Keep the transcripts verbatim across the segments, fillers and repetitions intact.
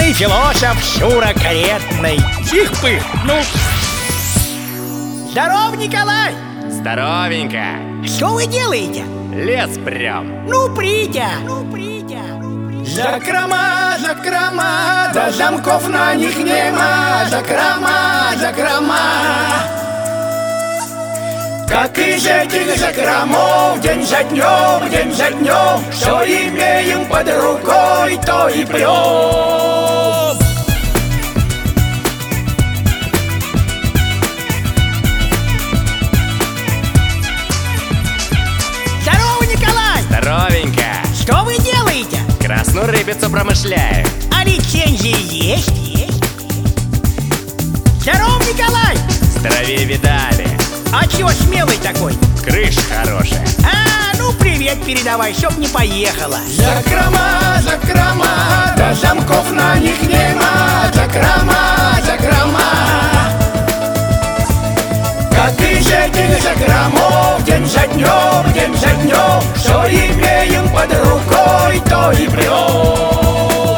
Мудрый философ Шура каретный. Чих-пых, ну. Здоров, Николай! Здоровенько! Что вы делаете? Лес прям. Ну, Притя! Ну, Притя! Закрома, закрома, да замков на них нема. Закрома, закрома. Как из этих закромов день за днем, день за днем, что имеем под рукой, то и прем. Здорово, Николай! Здоровенько! Что вы делаете? Красную рыбицу промышляю. А лицензии есть? Есть. Здорово, Николай! Здоровее видали. А чего смелый такой? Крыша хорошая. А, ну привет передавай, чтоб не поехала. Закрома, закрома, да замков на них нема. Закрома, закрома. Как из этих закромов день за днем, день за днем, что имеем под рукой, то и прем.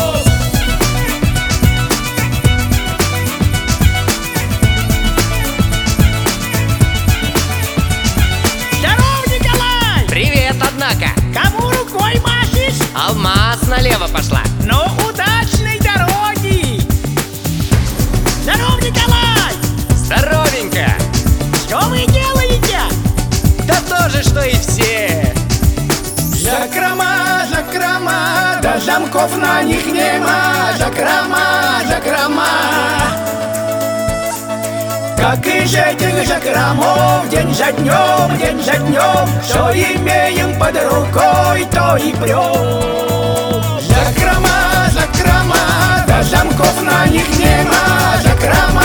Привет, однако. Кому рукой машешь? Алмаз налево пошла. Ну, удачной дороги! Здоров, Николай! Здоровенько! Что вы делаете? Да то же, что и все. Закрома, закрома, да замков на них нема. Закрома, закрома. Как из этих закромов день за днем, день за днем, что имеем под рукой, то и прем. Закрома, закрома, да замков на них нема. Закрома.